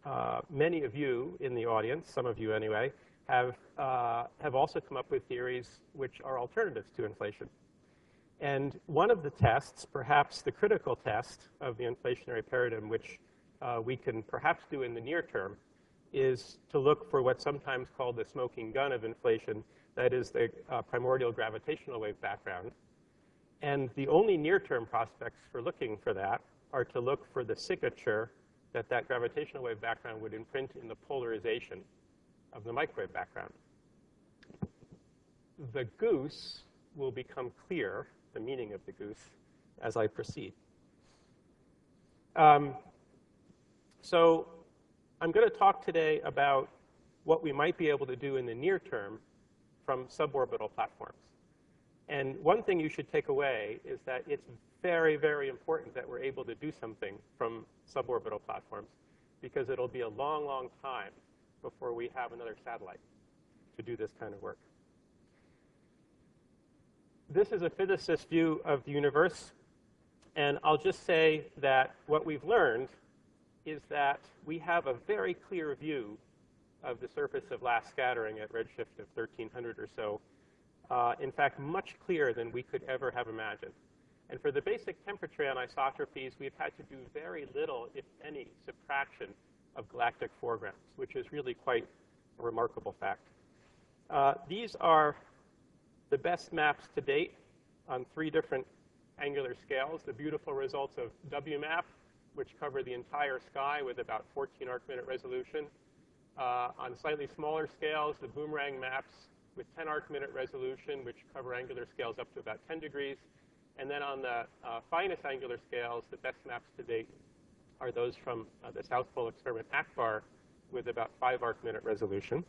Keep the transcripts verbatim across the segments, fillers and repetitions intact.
uh, many of you in the audience, some of you anyway, have, uh, have also come up with theories which are alternatives to inflation. And one of the tests, perhaps the critical test of the inflationary paradigm, which uh, we can perhaps do in the near term, is to look for what's sometimes called the smoking gun of inflation, that is the uh, primordial gravitational wave background. And the only near-term prospects for looking for that are to look for the signature that that gravitational wave background would imprint in the polarization of the microwave background. The goose will become clear, the meaning of the goose, as I proceed. Um, so I'm going to talk today about what we might be able to do in the near term from suborbital platforms. And one thing you should take away is that it's very, very important that we're able to do something from suborbital platforms, because it'll be a long, long time before we have another satellite to do this kind of work. This is a physicist's view of the universe. And I'll just say that what we've learned is that we have a very clear view of the surface of last scattering at redshift of thirteen hundred or so. Uh, in fact, much clearer than we could ever have imagined. And for the basic temperature anisotrophies, we've had to do very little, if any, subtraction of galactic foregrounds, which is really quite a remarkable fact. Uh, these are the best maps to date on three different angular scales. The beautiful results of W MAP, which cover the entire sky with about fourteen arc-minute resolution. Uh, on slightly smaller scales, the boomerang maps with ten arc-minute resolution, which cover angular scales up to about ten degrees. And then on the uh, finest angular scales, the best maps to date are those from uh, the South Pole experiment ACBAR with about five arc-minute resolution.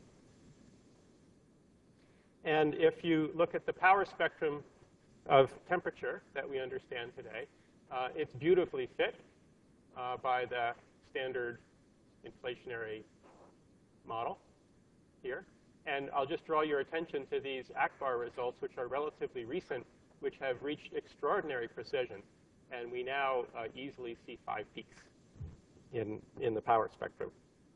And if you look at the power spectrum of temperature that we understand today, uh, it's beautifully fit uh, by the standard inflationary model here. And I'll just draw your attention to these ACBAR results, which are relatively recent, which have reached extraordinary precision. And we now uh, easily see five peaks in, in the power spectrum.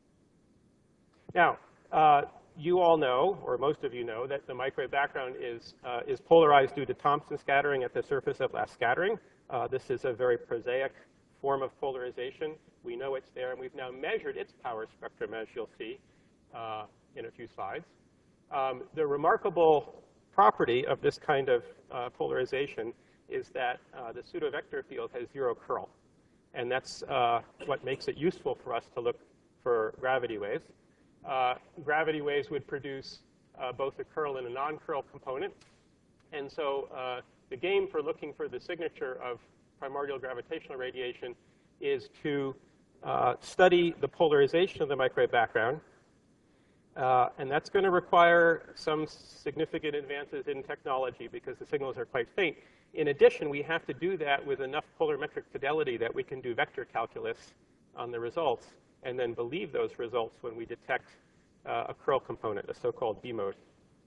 Now, uh, you all know, or most of you know, that the microwave background is, uh, is polarized due to Thomson scattering at the surface of last scattering. Uh, this is a very prosaic form of polarization. We know it's there, and we've now measured its power spectrum, as you'll see uh, in a few slides. Um, the remarkable property of this kind of uh, polarization is that uh, the pseudo-vector field has zero curl. And that's uh, what makes it useful for us to look for gravity waves. Uh, gravity waves would produce uh, both a curl and a non-curl component. And so uh, the game for looking for the signature of primordial gravitational radiation is to uh, study the polarization of the microwave background. Uh, and that's going to require some significant advances in technology because the signals are quite faint. In addition, we have to do that with enough polarimetric fidelity that we can do vector calculus on the results and then believe those results when we detect uh, a curl component, a so-called B mode.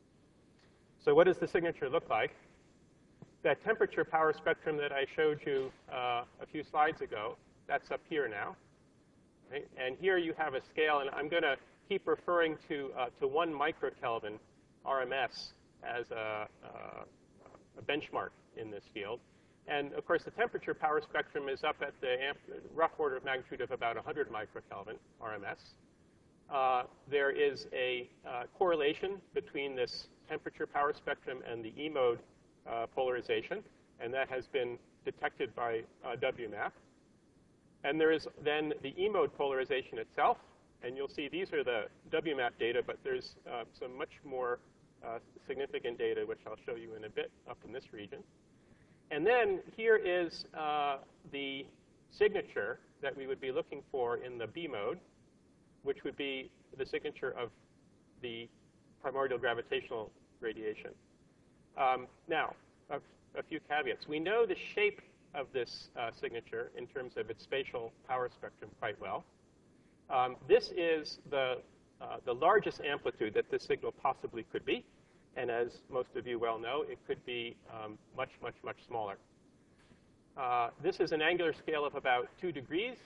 So what does the signature look like? That temperature power spectrum that I showed you uh, a few slides ago, that's up here now. Right? And here you have a scale, and I'm going to keep referring to, uh, to one microkelvin R M S as a, uh, a benchmark in this field. And of course, the temperature power spectrum is up at the amp rough order of magnitude of about one hundred microkelvin R M S. Uh, there is a uh, correlation between this temperature power spectrum and the E mode uh, polarization, and that has been detected by uh, W MAP. And there is then the E mode polarization itself. And you'll see these are the W MAP data, but there's uh, some much more uh, significant data, which I'll show you in a bit up in this region. And then here is uh, the signature that we would be looking for in the B mode, which would be the signature of the primordial gravitational radiation. Um, now, a, a few caveats. We know the shape of this uh, signature in terms of its spatial power spectrum quite well. Um, this is the, uh, the largest amplitude that this signal possibly could be. And as most of you well know, it could be um, much, much, much smaller. Uh, this is an angular scale of about two degrees.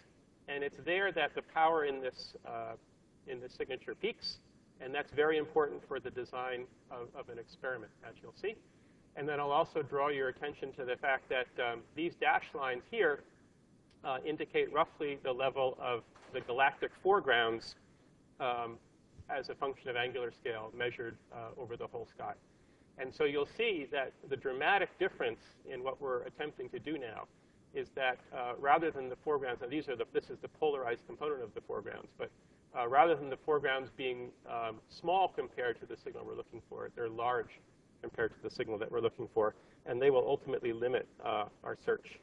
And it's there that the power in this, uh, in this signature peaks. And that's very important for the design of, of an experiment, as you'll see. And then I'll also draw your attention to the fact that um, these dashed lines here uh, indicate roughly the level of the galactic foregrounds um, as a function of angular scale measured uh, over the whole sky. And so you'll see that the dramatic difference in what we're attempting to do now is that uh, rather than the foregrounds, and these are the, this is the polarized component of the foregrounds, but uh, rather than the foregrounds being um, small compared to the signal we're looking for, they're large compared to the signal that we're looking for, and they will ultimately limit uh, our search.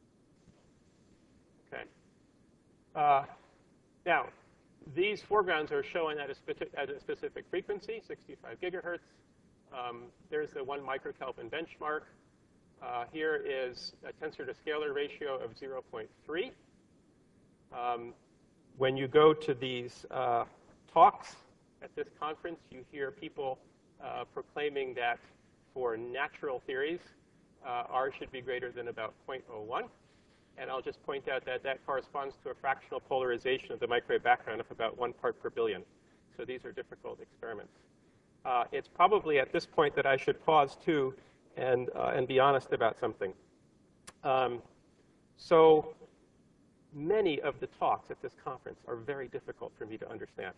Okay. Uh, now, these foregrounds are shown at a, at a specific frequency, sixty-five gigahertz. Um, there's the one microkelvin benchmark. Uh, here is a tensor to scalar ratio of zero point three. Um, when you go to these uh, talks at this conference, you hear people uh, proclaiming that for natural theories, uh, R should be greater than about zero point zero one. And I'll just point out that that corresponds to a fractional polarization of the microwave background of about one part per billion. So these are difficult experiments. Uh, it's probably at this point that I should pause, too, and, uh, and be honest about something. Um, so many of the talks at this conference are very difficult for me to understand.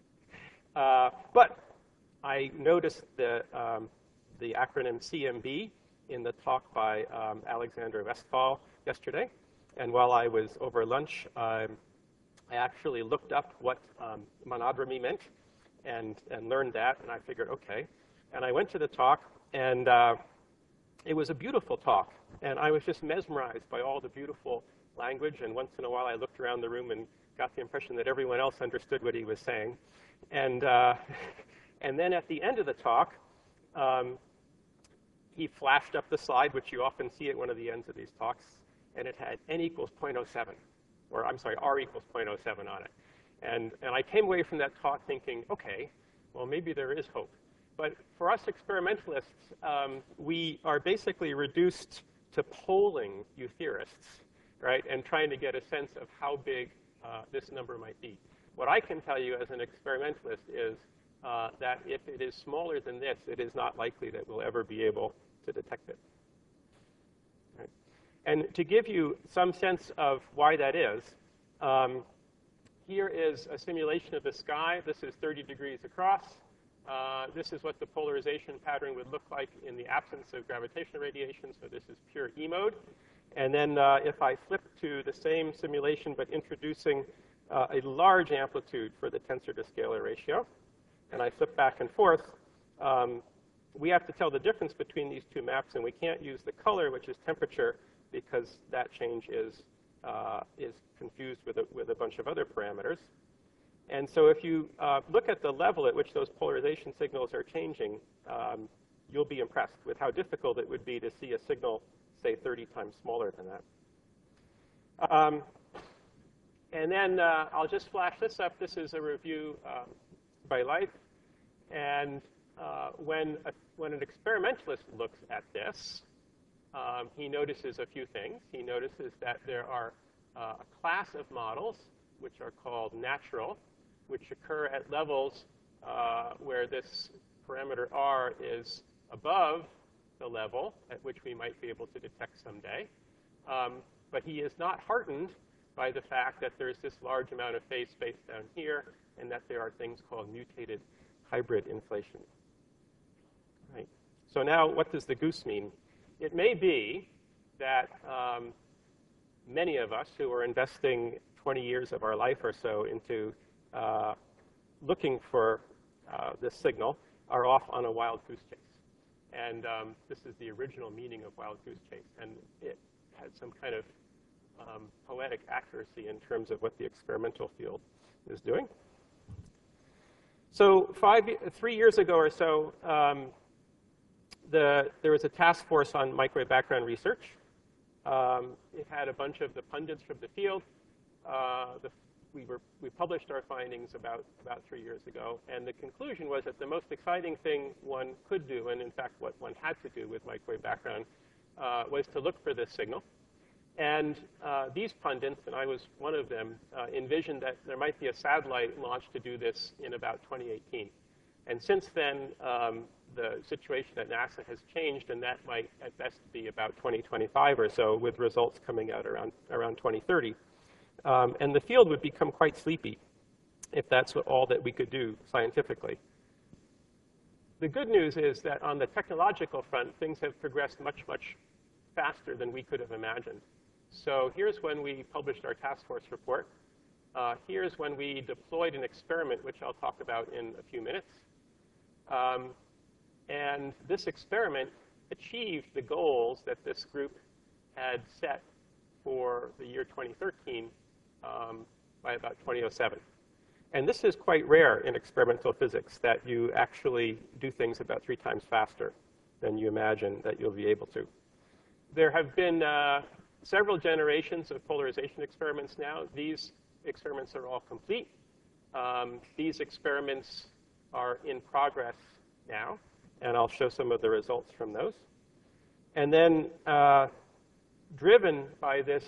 uh, but I noticed the, um, the acronym C M B in the talk by um, Alexander Westphal yesterday. And while I was over lunch, um, I actually looked up what um, monodromy meant and, and learned that. And I figured, OK. And I went to the talk. And uh, it was a beautiful talk. And I was just mesmerized by all the beautiful language. And once in a while, I looked around the room and got the impression that everyone else understood what he was saying. And, uh, and then at the end of the talk, um, he flashed up the slide, which you often see at one of the ends of these talks, and it had n equals zero point zero seven, or I'm sorry, r equals zero point zero seven on it. And, and I came away from that talk thinking, OK, well, maybe there is hope. But for us experimentalists, um, we are basically reduced to polling you theorists, right, and trying to get a sense of how big uh, this number might be. What I can tell you as an experimentalist is uh, that if it is smaller than this, it is not likely that we'll ever be able to detect it. Right. And to give you some sense of why that is, um, here is a simulation of the sky. This is thirty degrees across. Uh, this is what the polarization pattern would look like in the absence of gravitational radiation. So this is pure E mode. And then uh, if I flip to the same simulation but introducing uh, a large amplitude for the tensor to scalar ratio, and I flip back and forth, um, we have to tell the difference between these two maps, and we can't use the color, which is temperature, because that change is, uh, is confused with a, with a bunch of other parameters. And so if you uh, look at the level at which those polarization signals are changing, um, you'll be impressed with how difficult it would be to see a signal, say, thirty times smaller than that. Um, and then uh, I'll just flash this up. This is a review um, by Life. And uh, when, a, when an experimentalist looks at this, um, he notices a few things. He notices that there are uh, a class of models, which are called natural, which occur at levels uh, where this parameter R is above the level at which we might be able to detect someday. Um, but he is not heartened by the fact that there's this large amount of phase space down here and that there are things called mutated hybrid inflation. Right. So now what does the goose mean? It may be that um, many of us who are investing twenty years of our life or so into uh, looking for uh, this signal are off on a wild goose chase. And um, this is the original meaning of wild goose chase. And it has some kind of um, poetic accuracy in terms of what the experimental field is doing. So five, three years ago or so, um, the, there was a task force on microwave background research. Um, it had a bunch of the pundits from the field. Uh, the, we, were, we published our findings about, about three years ago. And the conclusion was that the most exciting thing one could do, and in fact what one had to do with microwave background, uh, was to look for this signal. And uh, these pundits, and I was one of them, uh, envisioned that there might be a satellite launched to do this in about twenty eighteen. And since then, um, the situation at NASA has changed, and that might at best be about twenty twenty-five or so, with results coming out around, around twenty thirty. Um, and the field would become quite sleepy if that's what, all that we could do scientifically. The good news is that on the technological front, things have progressed much, much faster than we could have imagined. So here's when we published our task force report. Uh, here's when we deployed an experiment, which I'll talk about in a few minutes. Um, and this experiment achieved the goals that this group had set for the year twenty thirteen um, by about twenty oh seven. And this is quite rare in experimental physics, that you actually do things about three times faster than you imagine that you'll be able to. There have been uh, several generations of polarization experiments now. These experiments are all complete. Um, these experiments are in progress now, and I'll show some of the results from those. And then, uh, driven by this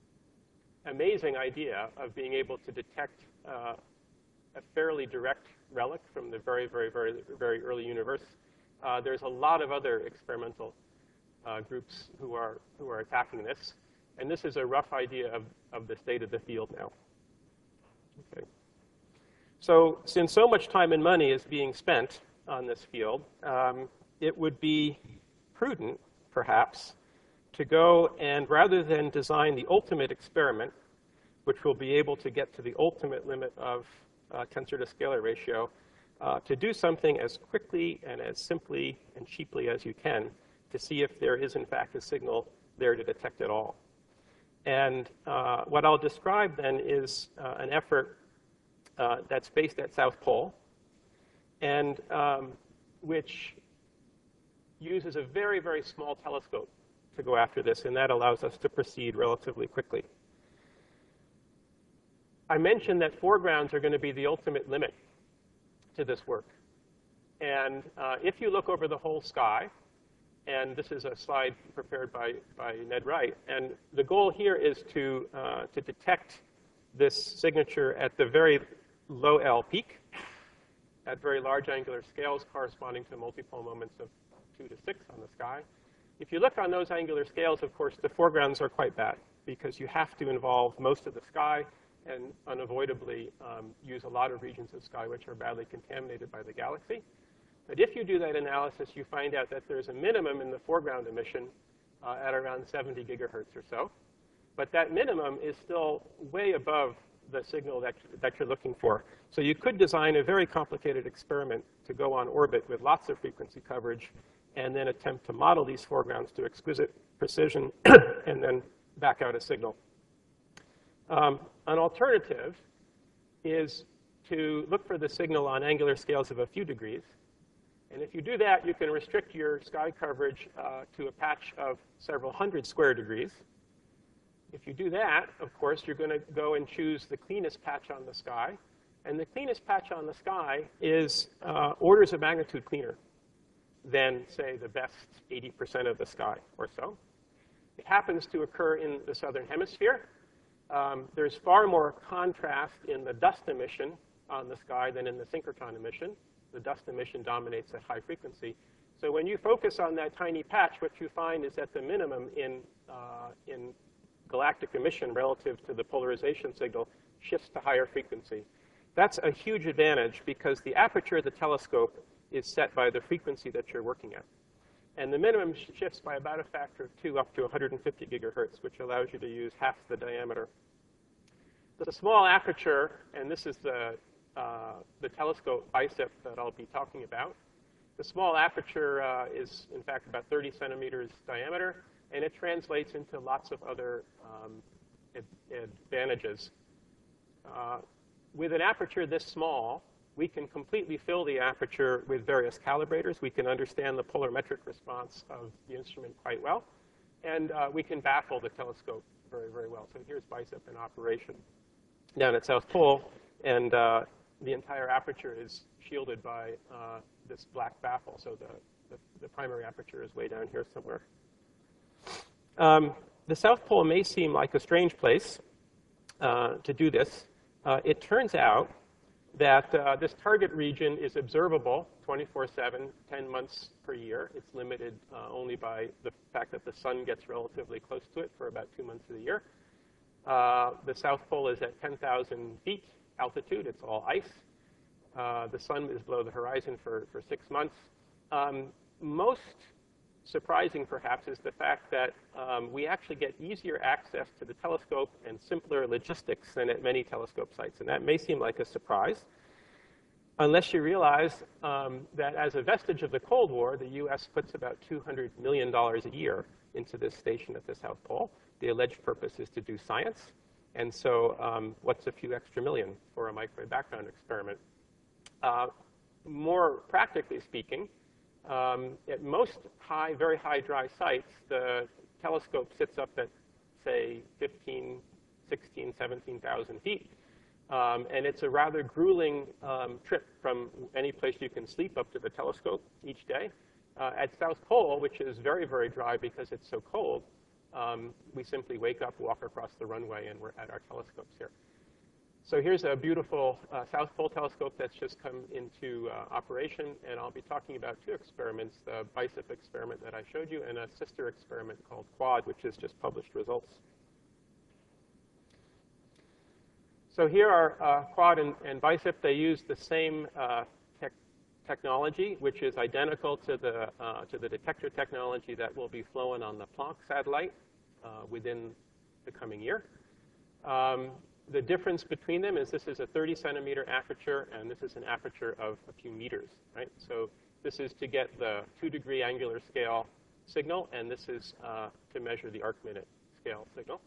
amazing idea of being able to detect uh, a fairly direct relic from the very, very, very, very early universe, uh, there's a lot of other experimental uh, groups who are, who are attacking this. And this is a rough idea of, of the state of the field now. Okay. So since so much time and money is being spent on this field, um, it would be prudent, perhaps, to go and rather than design the ultimate experiment, which will be able to get to the ultimate limit of uh, tensor to scalar ratio, uh, to do something as quickly and as simply and cheaply as you can to see if there is, in fact, a signal there to detect at all. And uh, what I'll describe then is uh, an effort uh, that's based at South Pole, and um, which uses a very, very small telescope to go after this, and that allows us to proceed relatively quickly. I mentioned that foregrounds are going to be the ultimate limit to this work. And uh, if you look over the whole sky, and this is a slide prepared by, by Ned Wright, and the goal here is to, uh, to detect this signature at the very low L peak, at very large angular scales corresponding to multipole moments of two to six on the sky. If you look on those angular scales, of course, the foregrounds are quite bad, because you have to involve most of the sky and unavoidably um, use a lot of regions of sky which are badly contaminated by the galaxy. But if you do that analysis, you find out that there's a minimum in the foreground emission uh, at around seventy gigahertz or so. But that minimum is still way above the signal that, that you're looking for. So you could design a very complicated experiment to go on orbit with lots of frequency coverage and then attempt to model these foregrounds to exquisite precision and then back out a signal. Um, an alternative is to look for the signal on angular scales of a few degrees. And if you do that, you can restrict your sky coverage uh, to a patch of several hundred square degrees. If you do that, of course, you're going to go and choose the cleanest patch on the sky. And the cleanest patch on the sky is uh, orders of magnitude cleaner than, say, the best eighty percent of the sky or so. It happens to occur in the southern hemisphere. Um, there's far more contrast in the dust emission on the sky than in the synchrotron emission. The dust emission dominates at high frequency. So when you focus on that tiny patch, what you find is that the minimum in, uh, in galactic emission relative to the polarization signal shifts to higher frequency. That's a huge advantage because the aperture of the telescope is set by the frequency that you're working at. And the minimum shifts by about a factor of two up to one hundred fifty gigahertz, which allows you to use half the diameter. The small aperture, and this is the, uh, the telescope BICEP that I'll be talking about. The small aperture uh, is, in fact, about thirty centimeters diameter, and it translates into lots of other um, ad advantages. Uh, with an aperture this small, we can completely fill the aperture with various calibrators. We can understand the polarimetric response of the instrument quite well. And uh, we can baffle the telescope very, very well. So here's BICEP in operation down at South Pole. And uh, the entire aperture is shielded by uh, this black baffle. So the, the, the primary aperture is way down here somewhere. Um, the South Pole may seem like a strange place uh, to do this. Uh, it turns out that uh, this target region is observable twenty-four seven, ten months per year. It's limited uh, only by the fact that the sun gets relatively close to it for about two months of the year. Uh, the South Pole is at ten thousand feet altitude. It's all ice. Uh, the sun is below the horizon for, for six months. Um, most surprising, perhaps, is the fact that um, we actually get easier access to the telescope and simpler logistics than at many telescope sites. And that may seem like a surprise, unless you realize um, that as a vestige of the Cold War, the U S puts about two hundred million dollars a year into this station at the South Pole. The alleged purpose is to do science. And so um, what's a few extra million for a microwave background experiment? Uh, more practically speaking, um, at most high, very high dry sites, the telescope sits up at, say, fifteen, sixteen, seventeen thousand feet. Um, and it's a rather grueling um, trip from any place you can sleep up to the telescope each day. Uh, at South Pole, which is very, very dry because it's so cold, um, we simply wake up, walk across the runway, and we're at our telescopes here. So here's a beautiful uh, South Pole telescope that's just come into uh, operation, and I'll be talking about two experiments, the BICEP experiment that I showed you, and a sister experiment called QUAD, which has just published results. So here are uh, QUAD and, and BICEP. They use the same uh, tech technology, which is identical to the, uh, to the detector technology that will be flown on the Planck satellite uh, within the coming year. Um, The difference between them is this is a thirty centimeter aperture, and this is an aperture of a few meters, right? So this is to get the two degree angular scale signal, and this is uh, to measure the arc minute scale signal.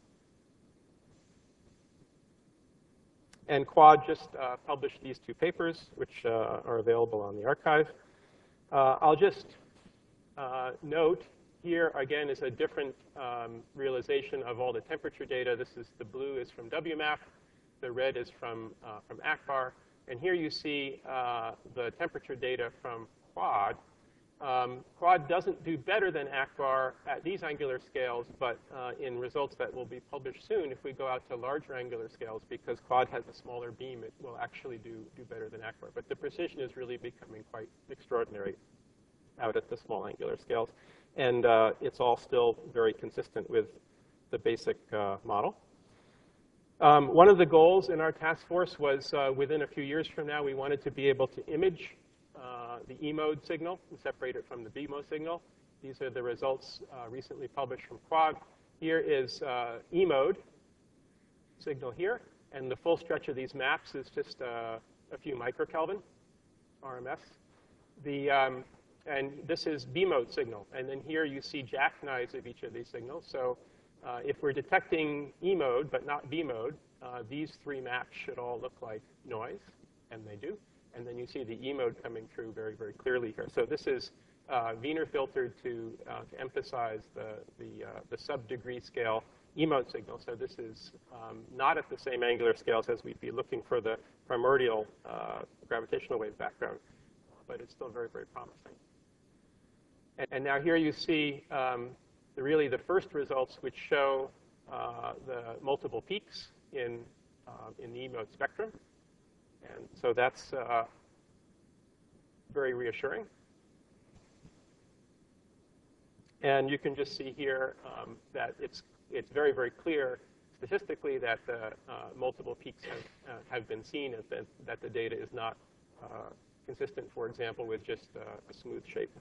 And QUAD just uh, published these two papers, which uh, are available on the archive. Uh, I'll just uh, note here, again, is a different um, realization of all the temperature data. This is the blue is from W MAP. The red is from, uh, from ACBAR. And here you see uh, the temperature data from QUAD. Um, QUAD doesn't do better than ACBAR at these angular scales, but uh, in results that will be published soon, if we go out to larger angular scales, because QUAD has a smaller beam, it will actually do, do better than ACBAR. But the precision is really becoming quite extraordinary out at the small angular scales. And uh, it's all still very consistent with the basic uh, model. Um, one of the goals in our task force was uh, within a few years from now, we wanted to be able to image uh, the E mode signal and separate it from the B mode signal. These are the results uh, recently published from QUAD. Here is uh, E mode signal here. And the full stretch of these maps is just uh, a few microkelvin, R M S. The, um, And this is B mode signal. And then here you see jackknives of each of these signals. So uh, if we're detecting E mode but not B mode, uh, these three maps should all look like noise, and they do. And then you see the E mode coming through very, very clearly here. So this is uh, Wiener filtered to, uh, to emphasize the, the, uh, the sub-degree scale E mode signal. So this is um, not at the same angular scales as we'd be looking for the primordial uh, gravitational wave background, but it's still very, very promising. And now here you see um, the, really the first results, which show uh, the multiple peaks in, uh, in the E mode spectrum. And so that's uh, very reassuring. And you can just see here um, that it's, it's very, very clear statistically that the uh, multiple peaks have, uh, have been seen, and that, that the data is not uh, consistent, for example, with just uh, a smooth shape.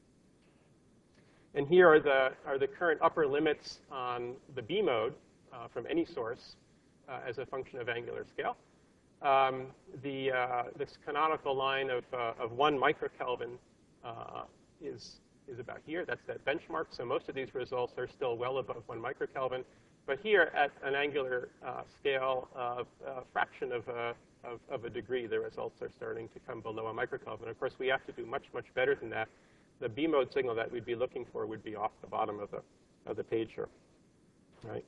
And here are the, are the current upper limits on the B mode uh, from any source uh, as a function of angular scale. Um, the, uh, this canonical line of, uh, of one microkelvin uh, is, is about here. That's that benchmark. So most of these results are still well above one microkelvin. But here at an angular uh, scale of a fraction of a, of, of a degree, the results are starting to come below a microkelvin. Of course, we have to do much, much better than that. The B mode signal that we'd be looking for would be off the bottom of the, of the page here, right?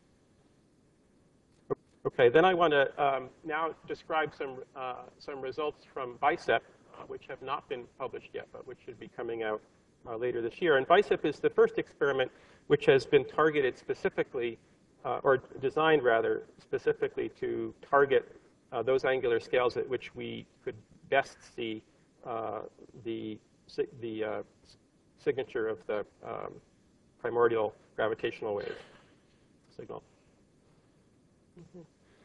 Okay, then I want to um, now describe some, uh, some results from BICEP, uh, which have not been published yet, but which should be coming out uh, later this year. And BICEP is the first experiment which has been targeted specifically, uh, or designed rather, specifically to target uh, those angular scales at which we could best see uh, the, the uh, signature of the um, primordial gravitational wave signal. Mm-hmm.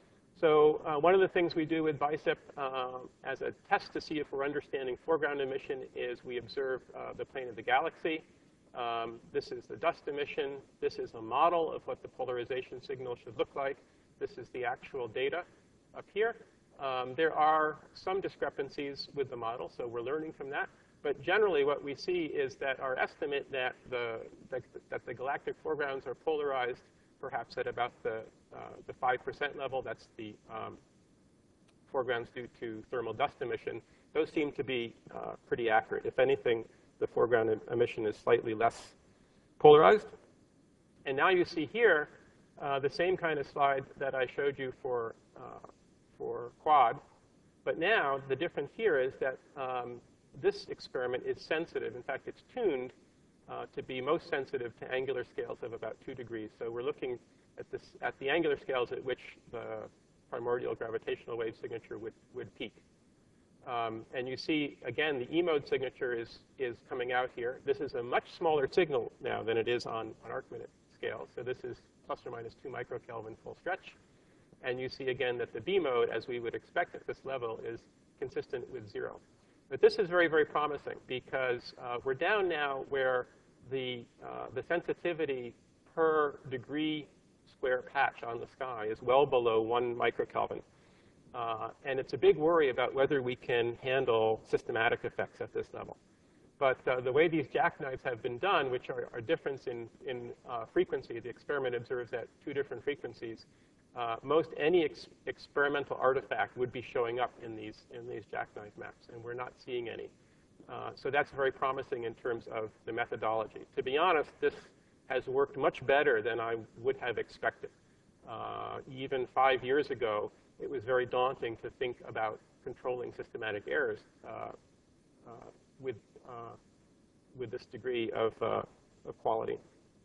So uh, one of the things we do with BICEP uh, as a test to see if we're understanding foreground emission is we observe uh, the plane of the galaxy. Um, this is the dust emission. This is a model of what the polarization signal should look like. This is the actual data up here. Um, there are some discrepancies with the model, so we're learning from that. But generally, what we see is that our estimate that the, that, that the galactic foregrounds are polarized perhaps at about the, uh, the five percent level, that's the um, foregrounds due to thermal dust emission, those seem to be uh, pretty accurate. If anything, the foreground em emission is slightly less polarized. And now you see here uh, the same kind of slide that I showed you for, uh, for quad. But now the difference here is that um, this experiment is sensitive. In fact, it's tuned uh, to be most sensitive to angular scales of about two degrees. So we're looking at, this, at the angular scales at which the primordial gravitational wave signature would, would peak. Um, and you see, again, the E-mode signature is, is coming out here. This is a much smaller signal now than it is on, on arc-minute scale. So this is plus or minus two microkelvin full stretch. And you see, again, that the B-mode, as we would expect at this level, is consistent with zero. But this is very, very promising because uh, we're down now where the, uh, the sensitivity per degree square patch on the sky is well below one microkelvin. Uh, and it's a big worry about whether we can handle systematic effects at this level. But uh, the way these jackknives have been done, which are, are difference in, in uh, frequency, the experiment observes at two different frequencies, Uh, most any ex experimental artifact would be showing up in these, in these jackknife maps, and we're not seeing any. Uh, so that's very promising in terms of the methodology. To be honest, this has worked much better than I would have expected. Uh, even five years ago, it was very daunting to think about controlling systematic errors uh, uh, with, uh, with this degree of, uh, of quality.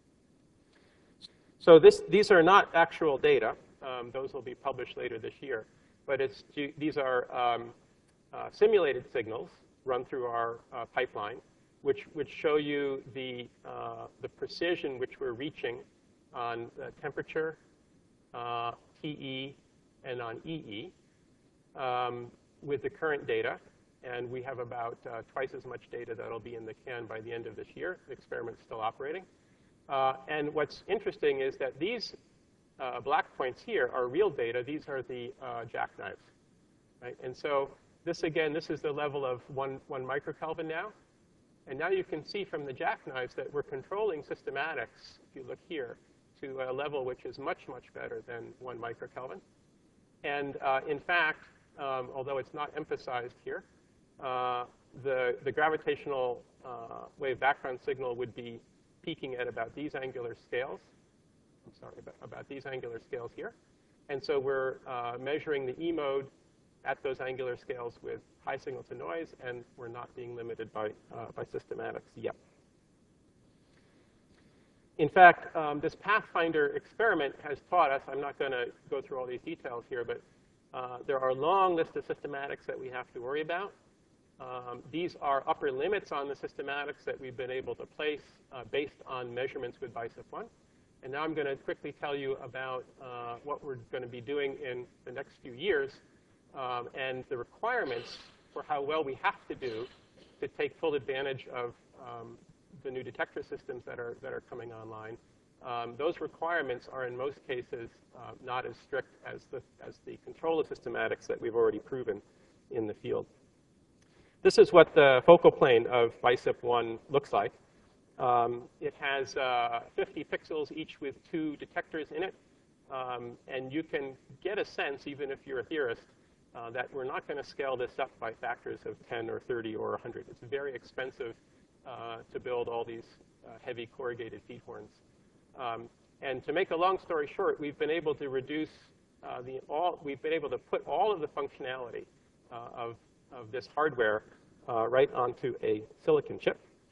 So this, these are not actual data. Um, those will be published later this year. But it's, these are um, uh, simulated signals run through our uh, pipeline, which, which show you the, uh, the precision which we're reaching on uh, temperature, uh, T E, and on E E um, with the current data. And we have about uh, twice as much data that will be in the can by the end of this year. The experiment's still operating. Uh, and what's interesting is that these uh, black points here are real data. These are the uh, jackknives, right? And so this, again, this is the level of one, one microkelvin now. And now you can see from the jackknives that we're controlling systematics, if you look here, to a level which is much, much better than one microkelvin. And uh, in fact, um, although it's not emphasized here, uh, the, the gravitational uh, wave background signal would be peaking at about these angular scales. I'm sorry, about, about these angular scales here. And so we're uh, measuring the E mode at those angular scales with high signal to noise, and we're not being limited by, uh, by systematics yet. In fact, um, this Pathfinder experiment has taught us, I'm not going to go through all these details here, but uh, there are a long list of systematics that we have to worry about. Um, these are upper limits on the systematics that we've been able to place uh, based on measurements with BICEP one. And now I'm going to quickly tell you about uh, what we're going to be doing in the next few years um, and the requirements for how well we have to do to take full advantage of um, the new detector systems that are, that are coming online. Um, those requirements are in most cases uh, not as strict as the, as the control of systematics that we've already proven in the field. This is what the focal plane of BICEP one looks like. Um, it has uh, fifty pixels, each with two detectors in it. Um, and you can get a sense, even if you're a theorist, uh, that we're not going to scale this up by factors of ten or thirty or one hundred. It's very expensive uh, to build all these uh, heavy corrugated feed horns. Um, and to make a long story short, we've been able to reduce uh, the all, we've been able to put all of the functionality uh, of of this hardware uh, right onto a silicon chip.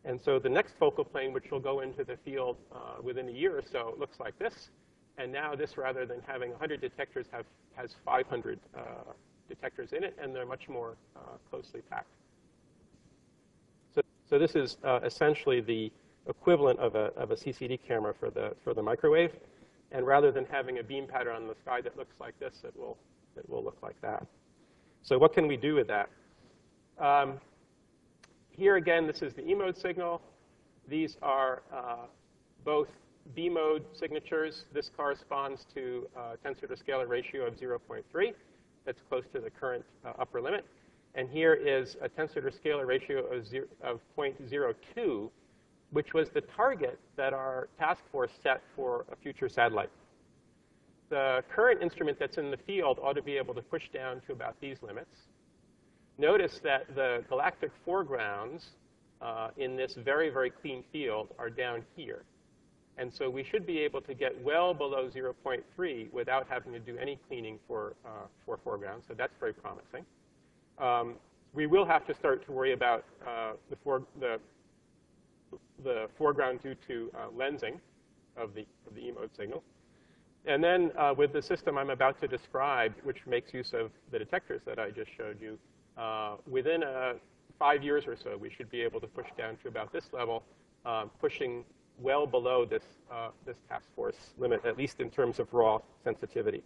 And so the next focal plane, which will go into the field uh, within a year or so, looks like this. And now this, rather than having one hundred detectors, have, has five hundred uh, detectors in it, and they're much more uh, closely packed. So, so this is uh, essentially the equivalent of a, of a C C D camera for the, for the microwave. And rather than having a beam pattern on the sky that looks like this, it will, it will look like that. So what can we do with that? Um, here again, this is the E mode signal. These are uh, both B mode signatures. This corresponds to a tensor to scalar ratio of zero point three. That's close to the current uh, upper limit. And here is a tensor to scalar ratio of, zero, of zero point zero two, which was the target that our task force set for a future satellite. The current instrument that's in the field ought to be able to push down to about these limits. Notice that the galactic foregrounds uh, in this very, very clean field are down here. And so we should be able to get well below zero point three without having to do any cleaning for, uh, for foreground. So that's very promising. Um, we will have to start to worry about uh, the, fore, the, the foreground due to uh, lensing of the, of the E mode signal. And then uh, with the system I'm about to describe, which makes use of the detectors that I just showed you, uh, within uh, five years or so, we should be able to push down to about this level, uh, pushing well below this, uh, this task force limit, at least in terms of raw sensitivity.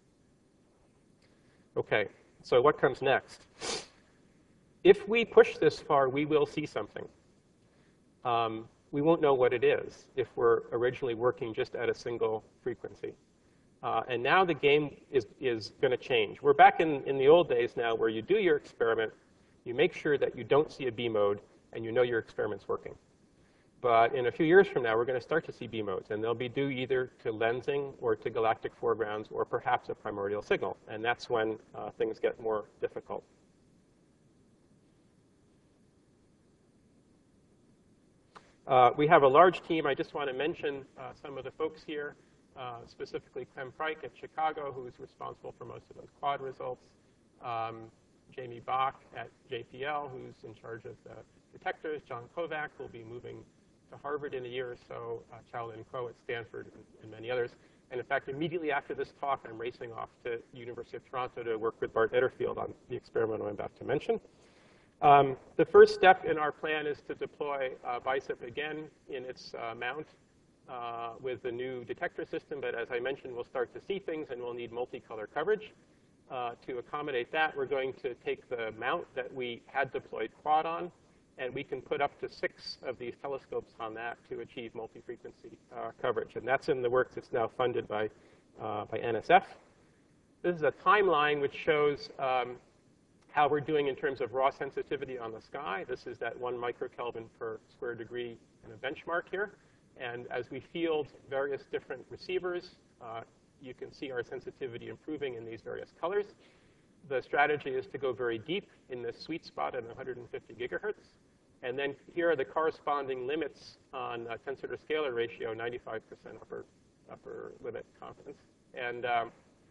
OK, so what comes next? If we push this far, we will see something. Um, we won't know what it is if we're originally working just at a single frequency. Uh, and now the game is, is going to change. We're back in, in the old days now where you do your experiment, you make sure that you don't see a B mode, and you know your experiment's working. But in a few years from now, we're going to start to see B modes, and they'll be due either to lensing or to galactic foregrounds or perhaps a primordial signal. And that's when uh, things get more difficult. Uh, we have a large team. I just want to mention uh, some of the folks here, uh, specifically Clem Pryke at Chicago, who's responsible for most of those quad results. Um, Jamie Bach at J P L, who's in charge of the detectors. John Kovac will be moving to Harvard in a year or so. Uh, Chao-Lin Kuo at Stanford, and, and many others. And in fact, immediately after this talk, I'm racing off to the University of Toronto to work with Bart Etterfield on the experiment I'm about to mention. Um, the first step in our plan is to deploy uh, BICEP again in its uh, mount uh, with the new detector system. But as I mentioned, we'll start to see things, and we'll need multicolor coverage. Uh, to accommodate that, we're going to take the mount that we had deployed quad on, and we can put up to six of these telescopes on that to achieve multi-frequency uh, coverage. And that's in the work that's now funded by, uh, by N S F. This is a timeline which shows um, how we're doing in terms of raw sensitivity on the sky. This is that one microkelvin per square degree in a benchmark here. And as we field various different receivers, uh, you can see our sensitivity improving in these various colors. The strategy is to go very deep in this sweet spot at one hundred fifty gigahertz. And then here are the corresponding limits on uh, tensor to scalar ratio, ninety-five percent upper, upper limit confidence. And um,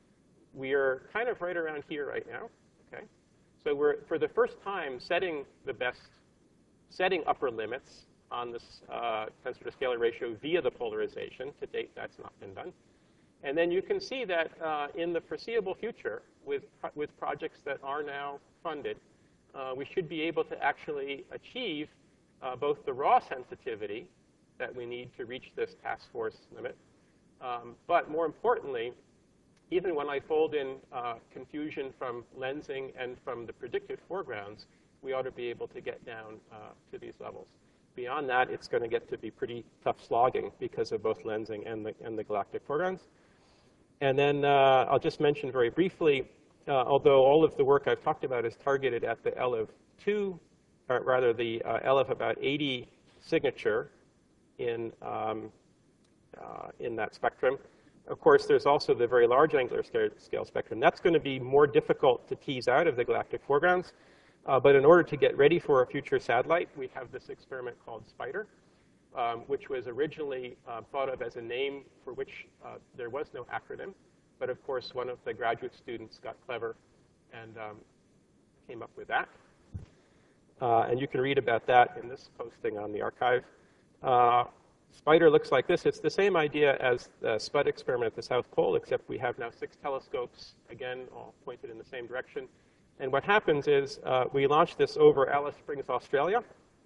we are kind of right around here right now. Okay? So we're, for the first time, setting the best, setting upper limits on this uh, tensor to scalar ratio via the polarization. To date, that's not been done. And then you can see that uh, in the foreseeable future, with, with projects that are now funded, uh, we should be able to actually achieve uh, both the raw sensitivity that we need to reach this task force limit, um, but more importantly, even when I fold in uh, confusion from lensing and from the predicted foregrounds, we ought to be able to get down uh, to these levels. Beyond that, it's going to get to be pretty tough slogging because of both lensing and the, and the galactic foregrounds. And then uh, I'll just mention very briefly, uh, although all of the work I've talked about is targeted at the L of two, or rather the uh, L of about eighty signature in, um, uh, in that spectrum. Of course, there's also the very large angular scale spectrum. That's going to be more difficult to tease out of the galactic foregrounds. Uh, but in order to get ready for a future satellite, we have this experiment called SPIDER, um, which was originally uh, thought of as a name for which uh, there was no acronym. But of course, one of the graduate students got clever and um, came up with that. Uh, and you can read about that in this posting on the archive. Uh, SPIDER looks like this. It's the same idea as the SPUD experiment at the South Pole, except we have now six telescopes, again, all pointed in the same direction. And what happens is uh, we launch this over Alice Springs, Australia,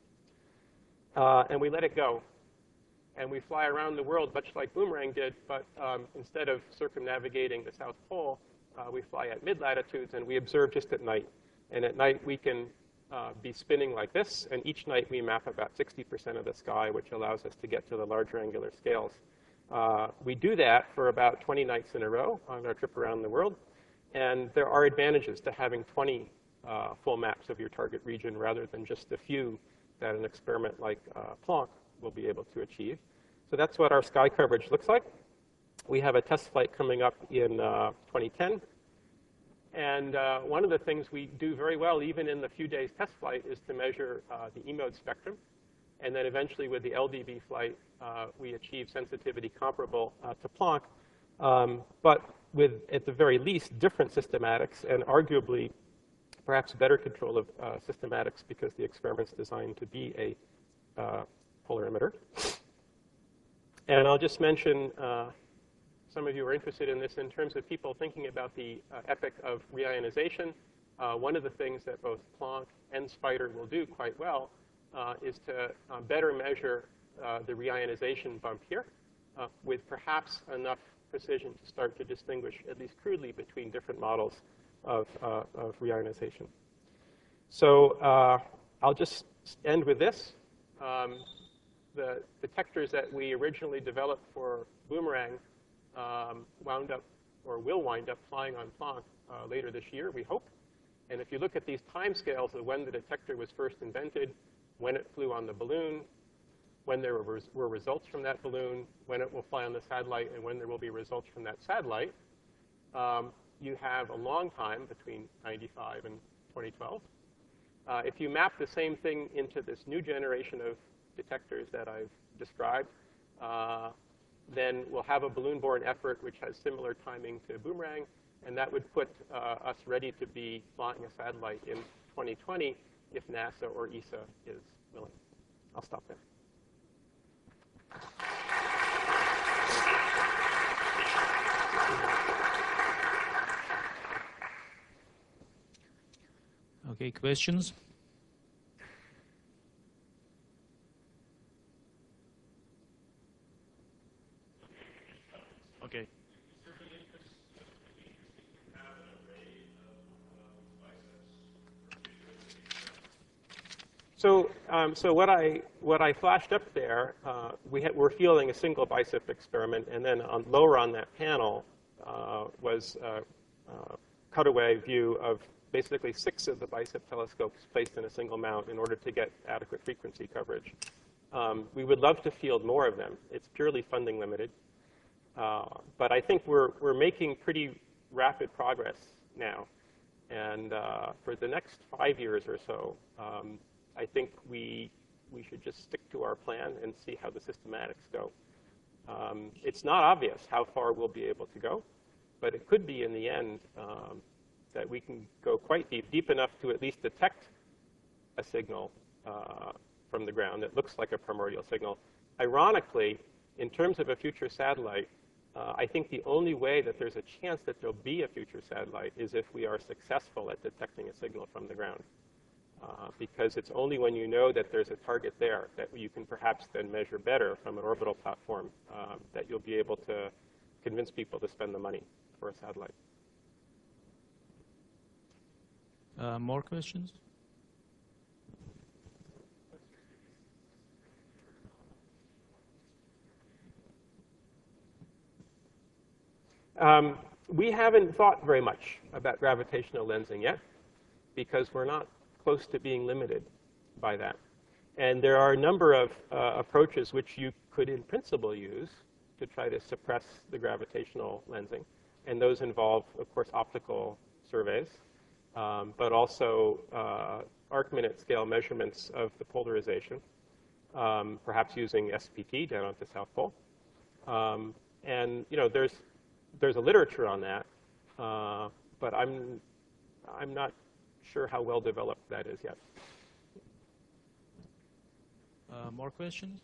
uh, and we let it go. And we fly around the world, much like Boomerang did, but um, instead of circumnavigating the South Pole, uh, we fly at mid-latitudes, and we observe just at night. And at night, we can uh, be spinning like this, and each night we map about sixty percent of the sky, which allows us to get to the larger angular scales. Uh, we do that for about twenty nights in a row on our trip around the world. And there are advantages to having twenty uh, full maps of your target region rather than just a few that an experiment like uh, Planck will be able to achieve. So that's what our sky coverage looks like. We have a test flight coming up in uh, twenty ten. And uh, one of the things we do very well, even in the few days test flight, is to measure uh, the E-mode spectrum. And then eventually with the L D B flight, uh, we achieve sensitivity comparable uh, to Planck, um, but with, at the very least, different systematics and arguably perhaps better control of uh, systematics because the experiment's designed to be a uh, polar emitter. And I'll just mention, uh, some of you are interested in this in terms of people thinking about the uh, epoch of reionization. Uh, one of the things that both Planck and SPIDER will do quite well uh, is to uh, better measure uh, the reionization bump here uh, with perhaps enough precision to start to distinguish, at least crudely, between different models of, uh, of reionization. So uh, I'll just end with this. Um, the detectors that we originally developed for Boomerang um, wound up, or will wind up, flying on Planck uh, later this year, we hope. And if you look at these timescales of when the detector was first invented, when it flew on the balloon, when there were, were results from that balloon, when it will fly on the satellite, and when there will be results from that satellite, um, you have a long time between ninety-five and twenty twelve. Uh, if you map the same thing into this new generation of detectors that I've described, uh, then we'll have a balloon-borne effort which has similar timing to Boomerang, and that would put uh, us ready to be flying a satellite in twenty twenty if NASA or E S A is willing. I'll stop there. Okay, questions? Okay. So, um, so what I what I flashed up there, uh, we had, we're fielding a single BICEP experiment, and then on, lower on that panel uh, was a, a cutaway view of basically six of the BICEP telescopes placed in a single mount in order to get adequate frequency coverage. Um, we would love to field more of them. It's purely funding limited, uh, but I think we're we're making pretty rapid progress now, and uh, for the next five years or so. Um, I think we, we should just stick to our plan and see how the systematics go. Um, it's not obvious how far we'll be able to go, but it could be in the end um, that we can go quite deep, deep enough to at least detect a signal uh, from the ground that looks like a primordial signal. Ironically, in terms of a future satellite, uh, I think the only way that there's a chance that there'll be a future satellite is if we are successful at detecting a signal from the ground. Uh, because it's only when you know that there's a target there that you can perhaps then measure better from an orbital platform um, that you'll be able to convince people to spend the money for a satellite. Uh, more questions? Um, we haven't thought very much about gravitational lensing yet because we're not close to being limited by that. And there are a number of uh, approaches which you could in principle use to try to suppress the gravitational lensing. And those involve, of course, optical surveys, um, but also uh, arc-minute scale measurements of the polarization, um, perhaps using S P T down at the South Pole. Um, and you know, there's there's a literature on that, uh, but I'm I'm not sure how well developed that is yet. Uh, more questions?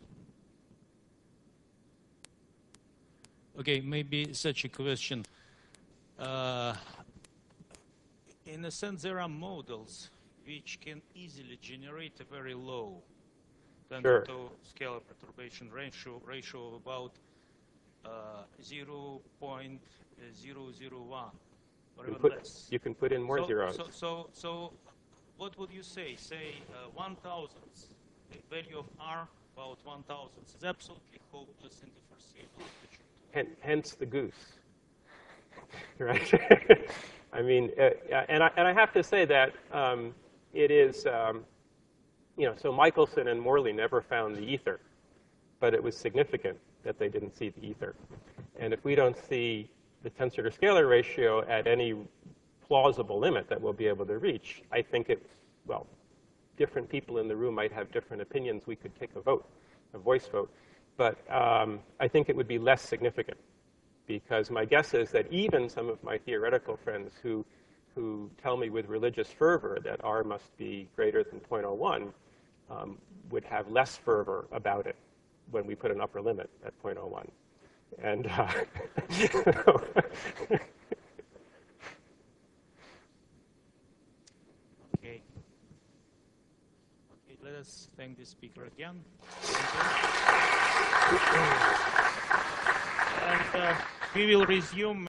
Okay, maybe such a question. Uh, in a sense, there are models which can easily generate a very low tensor to scalar perturbation ratio, ratio of about uh, zero point zero zero one or even put, less. You can put in more so, zeros. So, so, so, what would you say? Say uh, one thousandth, the value of R about one thousandth is absolutely hopeless in the foreseeable future. Hence the goose, right? I mean, uh, and, I, and I have to say that um, it is, um, you know, so Michelson and Morley never found the ether, but it was significant that they didn't see the ether. And if we don't see the tensor to scalar ratio at any plausible limit that we'll be able to reach, I think it, well, different people in the room might have different opinions. We could take a vote, a voice vote. But um, I think it would be less significant, because my guess is that even some of my theoretical friends who, who tell me with religious fervor that R must be greater than zero point zero one um, would have less fervor about it when we put an upper limit at zero point zero one. And uh, okay. Okay, let us thank the speaker again. And uh, we will resume